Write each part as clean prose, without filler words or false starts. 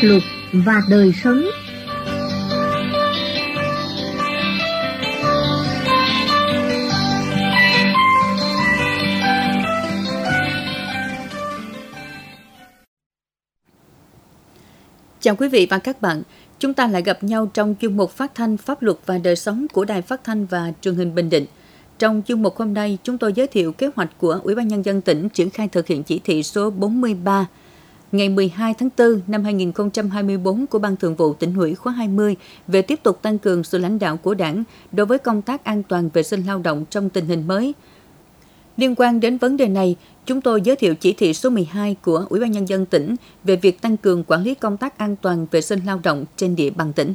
luật và đời sống. Chào quý vị và các bạn, chúng ta lại gặp nhau trong chuyên mục phát thanh pháp luật và đời sống của Đài Phát thanh và Truyền hình Bình Định. Trong chuyên mục hôm nay, chúng tôi giới thiệu kế hoạch của Ủy ban Nhân dân tỉnh triển khai thực hiện chỉ thị số 43 ngày 12 tháng 4 năm 2024 của Ban Thường vụ Tỉnh ủy khóa 20 về tiếp tục tăng cường sự lãnh đạo của Đảng đối với công tác an toàn vệ sinh lao động trong tình hình mới. Liên quan đến vấn đề này, chúng tôi giới thiệu chỉ thị số 12 của Ủy ban Nhân dân tỉnh về việc tăng cường quản lý công tác an toàn vệ sinh lao động trên địa bàn tỉnh.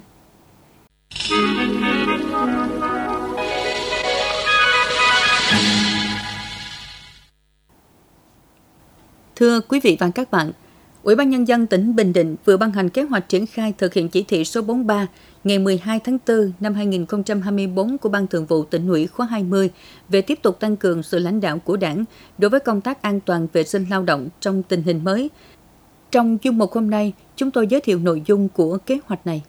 Thưa quý vị và các bạn, Ủy ban Nhân dân tỉnh Bình Định vừa ban hành kế hoạch triển khai thực hiện chỉ thị số 43 ngày 12 tháng 4 năm 2024 của Ban Thường vụ Tỉnh ủy khóa 20 về tiếp tục tăng cường sự lãnh đạo của Đảng đối với công tác an toàn vệ sinh lao động trong tình hình mới. Trong chuyên mục hôm nay, chúng tôi giới thiệu nội dung của kế hoạch này.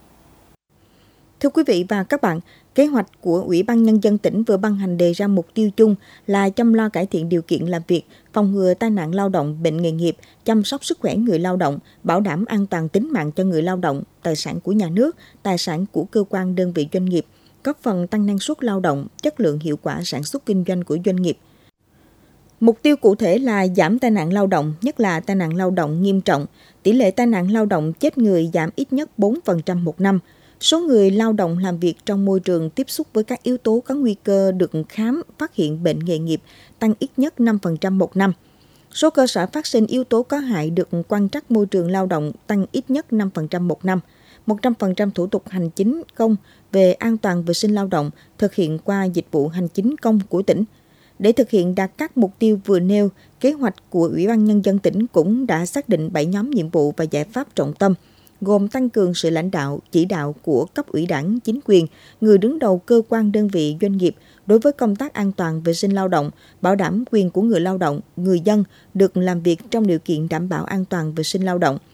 Thưa quý vị và các bạn, kế hoạch của Ủy ban Nhân dân tỉnh vừa ban hành đề ra mục tiêu chung là chăm lo cải thiện điều kiện làm việc, phòng ngừa tai nạn lao động, bệnh nghề nghiệp, chăm sóc sức khỏe người lao động, bảo đảm an toàn tính mạng cho người lao động, tài sản của nhà nước, tài sản của cơ quan đơn vị doanh nghiệp, góp phần tăng năng suất lao động, chất lượng hiệu quả sản xuất kinh doanh của doanh nghiệp. Mục tiêu cụ thể là giảm tai nạn lao động, nhất là tai nạn lao động nghiêm trọng, tỷ lệ tai nạn lao động chết người giảm ít nhất 4% một năm. Số người lao động làm việc trong môi trường tiếp xúc với các yếu tố có nguy cơ được khám, phát hiện bệnh nghề nghiệp tăng ít nhất 5% một năm. Số cơ sở phát sinh yếu tố có hại được quan trắc môi trường lao động tăng ít nhất 5% một năm. 100% thủ tục hành chính công về an toàn vệ sinh lao động thực hiện qua dịch vụ hành chính công của tỉnh. Để thực hiện đạt các mục tiêu vừa nêu, kế hoạch của Ủy ban Nhân dân tỉnh cũng đã xác định 7 nhóm nhiệm vụ và giải pháp trọng tâm, gồm tăng cường sự lãnh đạo, chỉ đạo của cấp ủy Đảng, chính quyền, người đứng đầu cơ quan đơn vị doanh nghiệp đối với công tác an toàn vệ sinh lao động, bảo đảm quyền của người lao động, người dân được làm việc trong điều kiện đảm bảo an toàn vệ sinh lao động.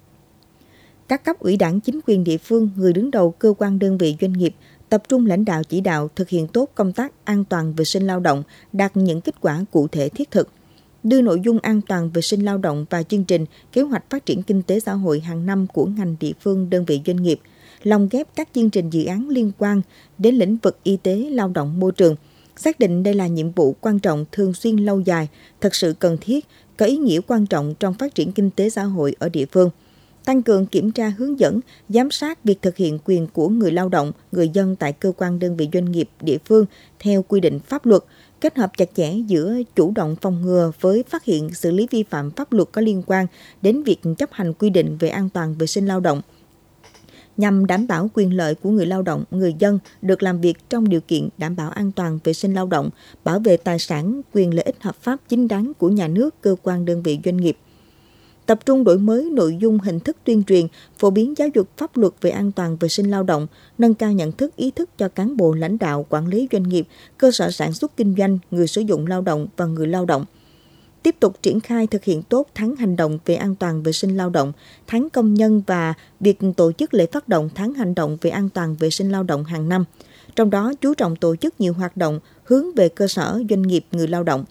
Các cấp ủy Đảng, chính quyền địa phương, người đứng đầu cơ quan đơn vị doanh nghiệp tập trung lãnh đạo chỉ đạo thực hiện tốt công tác an toàn vệ sinh lao động, đạt những kết quả cụ thể thiết thực. Đưa nội dung an toàn vệ sinh lao động vào chương trình kế hoạch phát triển kinh tế xã hội hàng năm của ngành địa phương đơn vị doanh nghiệp, lồng ghép các chương trình dự án liên quan đến lĩnh vực y tế, lao động, môi trường. Xác định đây là nhiệm vụ quan trọng, thường xuyên, lâu dài, thật sự cần thiết, có ý nghĩa quan trọng trong phát triển kinh tế xã hội ở địa phương. Tăng cường kiểm tra, hướng dẫn, giám sát việc thực hiện quyền của người lao động, người dân tại cơ quan đơn vị doanh nghiệp địa phương theo quy định pháp luật, kết hợp chặt chẽ giữa chủ động phòng ngừa với phát hiện xử lý vi phạm pháp luật có liên quan đến việc chấp hành quy định về an toàn vệ sinh lao động, nhằm đảm bảo quyền lợi của người lao động, người dân được làm việc trong điều kiện đảm bảo an toàn vệ sinh lao động, bảo vệ tài sản, quyền lợi ích hợp pháp chính đáng của nhà nước, cơ quan đơn vị doanh nghiệp. Tập trung đổi mới nội dung, hình thức tuyên truyền, phổ biến giáo dục pháp luật về an toàn vệ sinh lao động, nâng cao nhận thức, ý thức cho cán bộ lãnh đạo, quản lý doanh nghiệp, cơ sở sản xuất kinh doanh, người sử dụng lao động và người lao động. Tiếp tục triển khai thực hiện tốt tháng hành động về an toàn vệ sinh lao động, tháng công nhân và việc tổ chức lễ phát động tháng hành động về an toàn vệ sinh lao động hàng năm. Trong đó chú trọng tổ chức nhiều hoạt động hướng về cơ sở, doanh nghiệp, người lao động.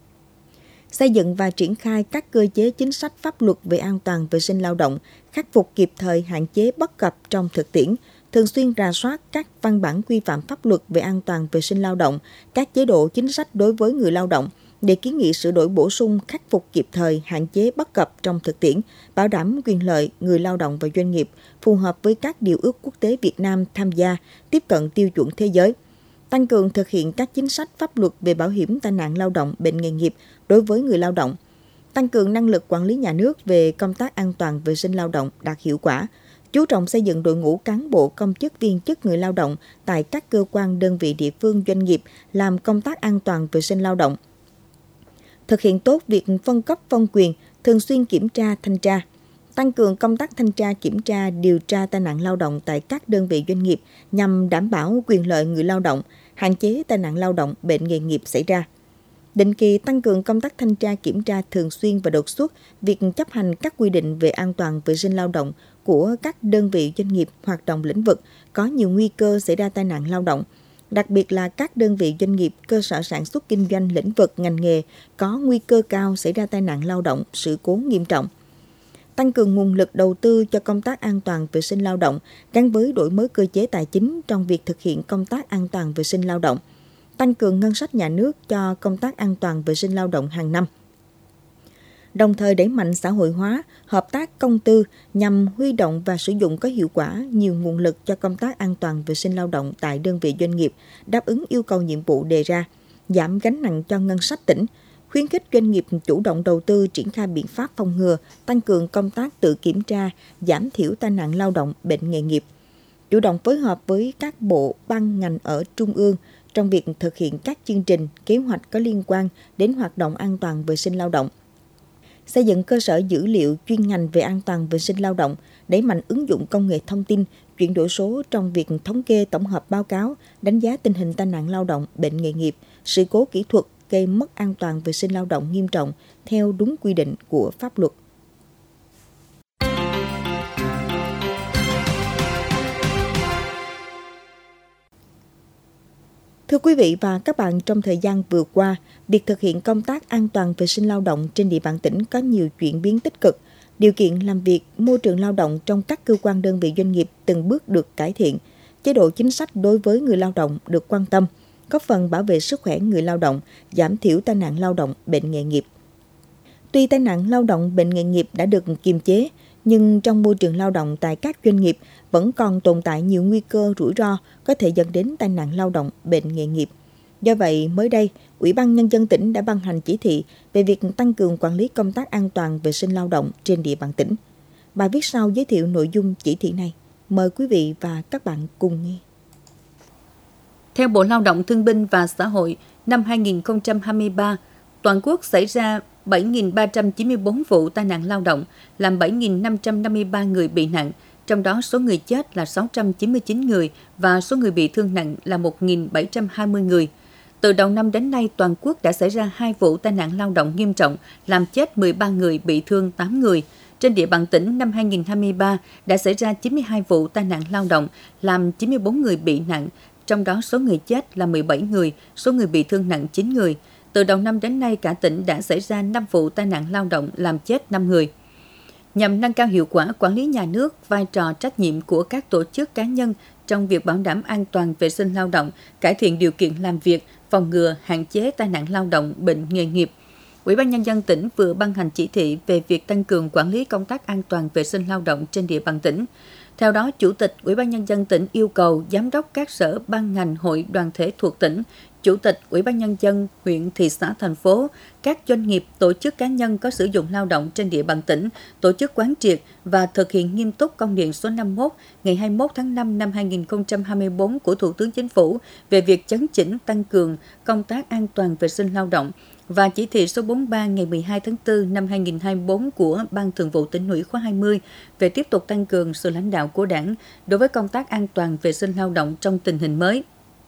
Xây dựng và triển khai các cơ chế chính sách pháp luật về an toàn vệ sinh lao động, khắc phục kịp thời hạn chế bất cập trong thực tiễn, thường xuyên rà soát các văn bản quy phạm pháp luật về an toàn vệ sinh lao động, các chế độ chính sách đối với người lao động, để kiến nghị sửa đổi bổ sung, khắc phục kịp thời hạn chế bất cập trong thực tiễn, bảo đảm quyền lợi người lao động và doanh nghiệp, phù hợp với các điều ước quốc tế Việt Nam tham gia, tiếp cận tiêu chuẩn thế giới. Tăng cường thực hiện các chính sách pháp luật về bảo hiểm tai nạn lao động, bệnh nghề nghiệp đối với người lao động. Tăng cường năng lực quản lý nhà nước về công tác an toàn vệ sinh lao động đạt hiệu quả. Chú trọng xây dựng đội ngũ cán bộ, công chức, viên chức, người lao động tại các cơ quan, đơn vị địa phương, doanh nghiệp làm công tác an toàn vệ sinh lao động. Thực hiện tốt việc phân cấp phân quyền, thường xuyên kiểm tra, thanh tra. Tăng cường công tác thanh tra, kiểm tra, điều tra tai nạn lao động tại các đơn vị doanh nghiệp nhằm đảm bảo quyền lợi người lao động, hạn chế tai nạn lao động, bệnh nghề nghiệp xảy ra. định kỳ tăng cường công tác thanh tra kiểm tra thường xuyên và đột xuất việc chấp hành các quy định về an toàn vệ sinh lao động của các đơn vị doanh nghiệp hoạt động lĩnh vực có nhiều nguy cơ xảy ra tai nạn lao động, đặc biệt là các đơn vị doanh nghiệp, cơ sở sản xuất kinh doanh lĩnh vực ngành nghề có nguy cơ cao xảy ra tai nạn lao động, sự cố nghiêm trọng. Tăng cường nguồn lực đầu tư cho công tác an toàn vệ sinh lao động gắn với đổi mới cơ chế tài chính trong việc thực hiện công tác an toàn vệ sinh lao động. Tăng cường ngân sách nhà nước cho công tác an toàn vệ sinh lao động hàng năm. Đồng thời đẩy mạnh xã hội hóa, hợp tác công tư nhằm huy động và sử dụng có hiệu quả nhiều nguồn lực cho công tác an toàn vệ sinh lao động tại đơn vị doanh nghiệp, đáp ứng yêu cầu nhiệm vụ đề ra, giảm gánh nặng cho ngân sách tỉnh, khuyến khích doanh nghiệp chủ động đầu tư triển khai biện pháp phòng ngừa, tăng cường công tác tự kiểm tra, giảm thiểu tai nạn lao động, bệnh nghề nghiệp. Chủ động phối hợp với các bộ, ban, ngành ở trung ương trong việc thực hiện các chương trình, kế hoạch có liên quan đến hoạt động an toàn vệ sinh lao động. Xây dựng cơ sở dữ liệu chuyên ngành về an toàn vệ sinh lao động, đẩy mạnh ứng dụng công nghệ thông tin, chuyển đổi số trong việc thống kê tổng hợp báo cáo, đánh giá tình hình tai nạn lao động, bệnh nghề nghiệp, sự cố kỹ thuật gây mất an toàn vệ sinh lao động nghiêm trọng theo đúng quy định của pháp luật. Thưa quý vị và các bạn, trong thời gian vừa qua, việc thực hiện công tác an toàn vệ sinh lao động trên địa bàn tỉnh có nhiều chuyển biến tích cực. Điều kiện làm việc, môi trường lao động trong các cơ quan đơn vị doanh nghiệp từng bước được cải thiện. Chế độ chính sách đối với người lao động được quan tâm, góp phần bảo vệ sức khỏe người lao động, giảm thiểu tai nạn lao động, bệnh nghề nghiệp. Tuy tai nạn lao động, bệnh nghề nghiệp đã được kiềm chế, nhưng trong môi trường lao động tại các doanh nghiệp vẫn còn tồn tại nhiều nguy cơ rủi ro có thể dẫn đến tai nạn lao động, bệnh nghề nghiệp. Do vậy, mới đây, Ủy ban Nhân dân tỉnh đã ban hành chỉ thị về việc tăng cường quản lý công tác an toàn vệ sinh lao động trên địa bàn tỉnh. Bài viết sau giới thiệu nội dung chỉ thị này. Mời quý vị và các bạn cùng nghe. Theo Bộ Lao động Thương binh và Xã hội, năm 2023, toàn quốc xảy ra 7.394 vụ tai nạn lao động, làm 7.553 người bị nạn, trong đó số người chết là 699 người và số người bị thương nặng là 1.720 người. Từ đầu năm đến nay, toàn quốc đã xảy ra 2 vụ tai nạn lao động nghiêm trọng, làm chết 13 người, bị thương 8 người. Trên địa bàn tỉnh, năm 2023 đã xảy ra 92 vụ tai nạn lao động, làm 94 người bị nạn, trong đó số người chết là 17 người, số người bị thương nặng 9 người. Từ đầu năm đến nay, cả tỉnh đã xảy ra 5 vụ tai nạn lao động làm chết 5 người. Nhằm nâng cao hiệu quả quản lý nhà nước, vai trò trách nhiệm của các tổ chức cá nhân trong việc bảo đảm an toàn vệ sinh lao động, cải thiện điều kiện làm việc, phòng ngừa, hạn chế tai nạn lao động, bệnh nghề nghiệp, Ủy ban Nhân dân tỉnh vừa ban hành chỉ thị về việc tăng cường quản lý công tác an toàn vệ sinh lao động trên địa bàn tỉnh. Theo đó, Chủ tịch Ủy ban Nhân dân tỉnh yêu cầu Giám đốc các sở ban ngành hội đoàn thể thuộc tỉnh, Chủ tịch Ủy ban Nhân dân huyện, thị xã, thành phố, các doanh nghiệp, tổ chức cá nhân có sử dụng lao động trên địa bàn tỉnh, tổ chức quán triệt và thực hiện nghiêm túc công điện số 51 ngày 21 tháng 5 năm 2024 của Thủ tướng Chính phủ về việc chấn chỉnh tăng cường công tác an toàn vệ sinh lao động và chỉ thị số 43 ngày 12 tháng 4 năm 2024 của Ban Thường vụ Tỉnh ủy khóa 20 về tiếp tục tăng cường sự lãnh đạo của Đảng đối với công tác an toàn vệ sinh lao động trong tình hình mới.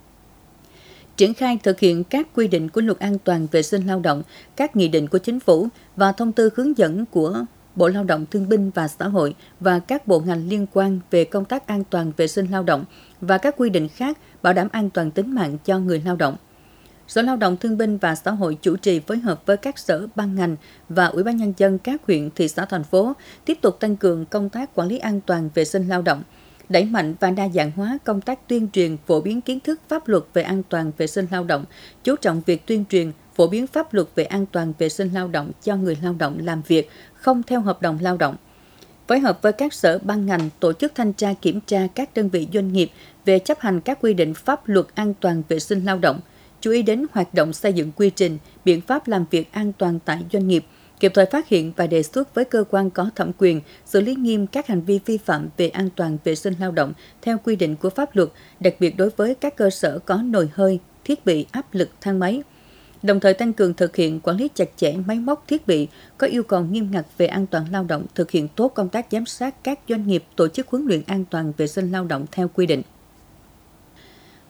Triển khai thực hiện các quy định của Luật An toàn vệ sinh lao động, các nghị định của Chính phủ và thông tư hướng dẫn của Bộ Lao động Thương binh và Xã hội và các bộ ngành liên quan về công tác an toàn vệ sinh lao động và các quy định khác bảo đảm an toàn tính mạng cho người lao động. Sở Lao động Thương binh và Xã hội chủ trì phối hợp với các sở ban ngành và Ủy ban Nhân dân các huyện, thị xã, thành phố tiếp tục tăng cường công tác quản lý an toàn vệ sinh lao động, đẩy mạnh và đa dạng hóa công tác tuyên truyền, phổ biến kiến thức pháp luật về an toàn vệ sinh lao động, chú trọng việc tuyên truyền, phổ biến pháp luật về an toàn vệ sinh lao động cho người lao động làm việc không theo hợp đồng lao động. Phối hợp với các sở ban ngành tổ chức thanh tra kiểm tra các đơn vị doanh nghiệp về chấp hành các quy định pháp luật an toàn vệ sinh lao động, chú ý đến hoạt động xây dựng quy trình, biện pháp làm việc an toàn tại doanh nghiệp, kịp thời phát hiện và đề xuất với cơ quan có thẩm quyền xử lý nghiêm các hành vi vi phạm về an toàn vệ sinh lao động theo quy định của pháp luật, đặc biệt đối với các cơ sở có nồi hơi, thiết bị áp lực thang máy. Đồng thời tăng cường thực hiện quản lý chặt chẽ máy móc thiết bị có yêu cầu nghiêm ngặt về an toàn lao động, thực hiện tốt công tác giám sát các doanh nghiệp tổ chức huấn luyện an toàn vệ sinh lao động theo quy định.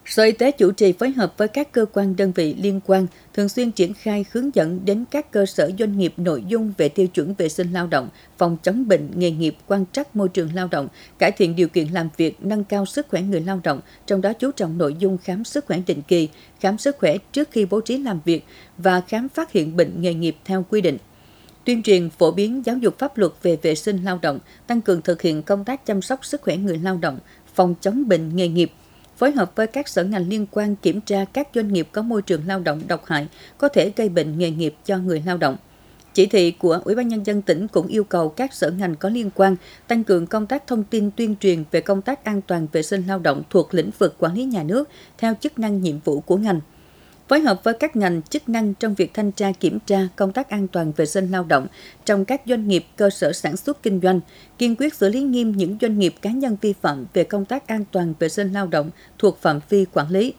Sở Y tế chủ trì phối hợp với các cơ quan đơn vị liên quan thường xuyên triển khai hướng dẫn đến các cơ sở doanh nghiệp nội dung về tiêu chuẩn vệ sinh lao động, phòng chống bệnh nghề nghiệp, quan trắc môi trường lao động, cải thiện điều kiện làm việc, nâng cao sức khỏe người lao động, trong đó chú trọng nội dung khám sức khỏe định kỳ, khám sức khỏe trước khi bố trí làm việc và khám phát hiện bệnh nghề nghiệp theo quy định. Tuyên truyền phổ biến giáo dục pháp luật về vệ sinh lao động, tăng cường thực hiện công tác chăm sóc sức khỏe người lao động, phòng chống bệnh nghề nghiệp, phối hợp với các sở ngành liên quan kiểm tra các doanh nghiệp có môi trường lao động độc hại có thể gây bệnh nghề nghiệp cho người lao động. Chỉ thị của Ủy ban Nhân dân tỉnh cũng yêu cầu các sở ngành có liên quan tăng cường công tác thông tin tuyên truyền về công tác an toàn vệ sinh lao động thuộc lĩnh vực quản lý nhà nước theo chức năng nhiệm vụ của ngành. Phối hợp với các ngành chức năng trong việc thanh tra kiểm tra công tác an toàn vệ sinh lao động trong các doanh nghiệp, cơ sở sản xuất kinh doanh, kiên quyết xử lý nghiêm những doanh nghiệp cá nhân vi phạm về công tác an toàn vệ sinh lao động thuộc phạm vi quản lý.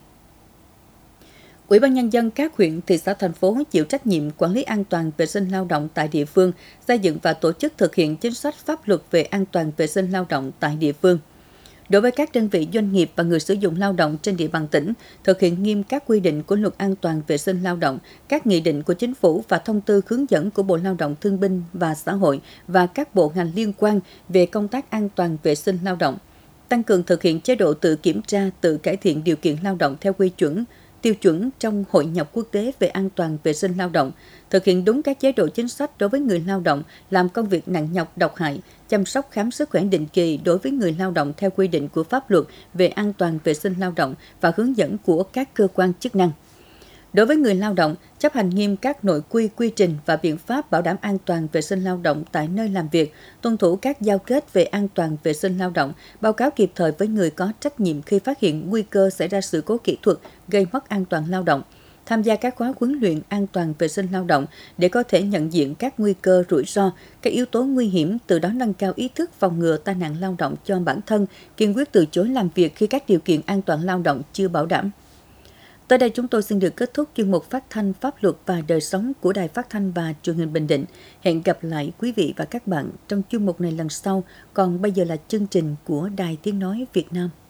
Ủy ban Nhân dân các huyện, thị xã, thành phố chịu trách nhiệm quản lý an toàn vệ sinh lao động tại địa phương, xây dựng và tổ chức thực hiện chính sách pháp luật về an toàn vệ sinh lao động tại địa phương. Đối với các đơn vị doanh nghiệp và người sử dụng lao động trên địa bàn tỉnh, thực hiện nghiêm các quy định của Luật An toàn vệ sinh lao động, các nghị định của Chính phủ và thông tư hướng dẫn của Bộ Lao động Thương binh và Xã hội và các bộ ngành liên quan về công tác an toàn vệ sinh lao động. Tăng cường thực hiện chế độ tự kiểm tra, tự cải thiện điều kiện lao động theo quy chuẩn, tiêu chuẩn trong Hội nhập quốc tế về an toàn vệ sinh lao động, thực hiện đúng các chế độ chính sách đối với người lao động làm công việc nặng nhọc độc hại, chăm sóc khám sức khỏe định kỳ đối với người lao động theo quy định của pháp luật về an toàn vệ sinh lao động và hướng dẫn của các cơ quan chức năng. Đối với người lao động, chấp hành nghiêm các nội quy, quy trình và biện pháp bảo đảm an toàn vệ sinh lao động tại nơi làm việc, tuân thủ các giao kết về an toàn vệ sinh lao động, báo cáo kịp thời với người có trách nhiệm khi phát hiện nguy cơ xảy ra sự cố kỹ thuật gây mất an toàn lao động, tham gia các khóa huấn luyện an toàn vệ sinh lao động để có thể nhận diện các nguy cơ, rủi ro, các yếu tố nguy hiểm, từ đó nâng cao ý thức phòng ngừa tai nạn lao động cho bản thân, kiên quyết từ chối làm việc khi các điều kiện an toàn lao động chưa bảo đảm. Tới đây chúng tôi xin được kết thúc chuyên mục phát thanh pháp luật và đời sống của Đài Phát thanh và Truyền hình Bình Định. Hẹn gặp lại quý vị và các bạn trong chuyên mục này lần sau. Còn bây giờ là chương trình của Đài Tiếng nói Việt Nam.